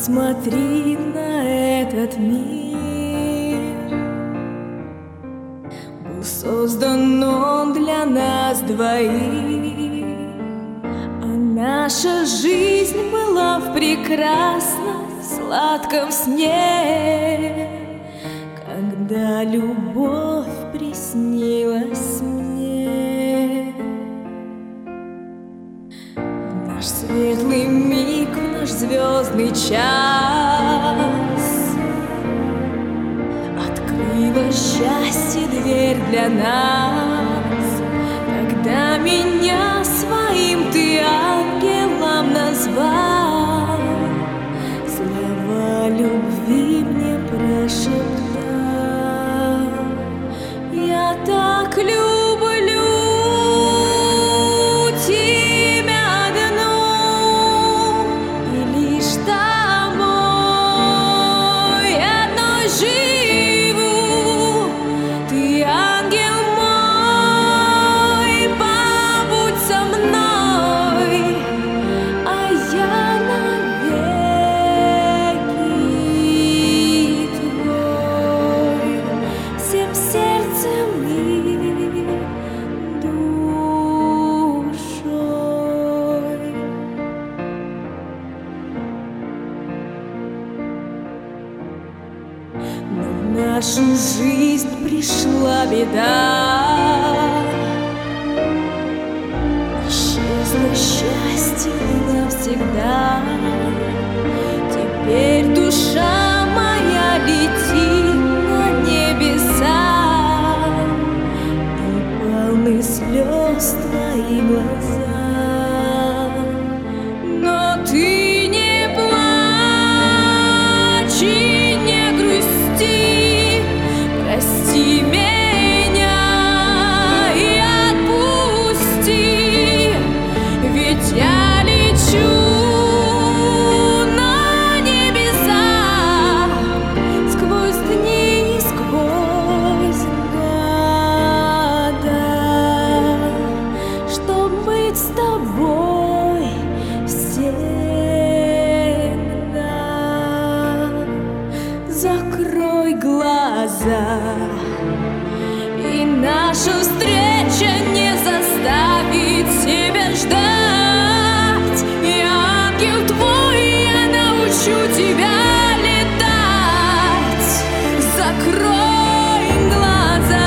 Посмотри на этот мир. Был создан он для нас двоих, а наша жизнь была в прекрасном сладком сне, когда любовь приснилась мне. В наш светлый миг, в наш звездный час открыла счастье дверь для нас, когда меня своим ты ангелом назвал, слова любви мне прошептал. Я так люблю тебя одну, и лишь тобой одной живу. Ты ангел мой, побудь со мной, а я навеки твой, всем сердцем и душой. Но в нашу жизнь пришла беда, исчезло счастье навсегда. Теперь душа моя летит на небеса, и полны слез твои глаза. Но ты не плачь и не грусти, прости меня и отпусти, ведь я лечу на небеса сквозь дни и сквозь года, чтоб быть с тобой всегда. Закрой глаза, и наша встреча не заставит себя ждать. Я ангел твой, я научу тебя летать. Закрой глаза.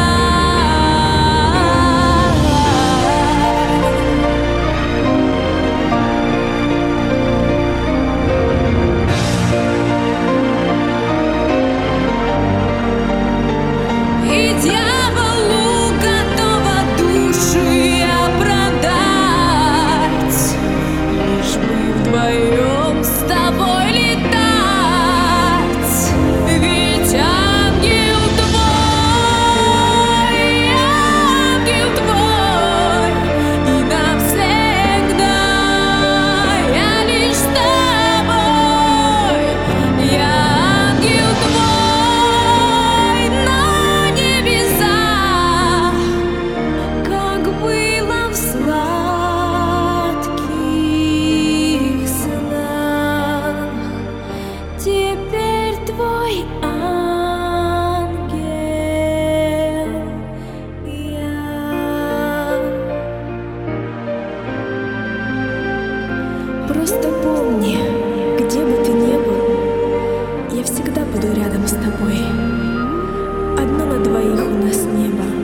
И дьяволу готова души оправдать, лишь бы вдвоем с тобой летать. Ведь ангел твой, и навсегда я лишь с тобой. Я ангел твой на небесах, как было в сладких снах. Теперь твой ангел я. Просто помни, где бы ты ни был, я всегда буду рядом с тобой. Одно на двоих у нас небо.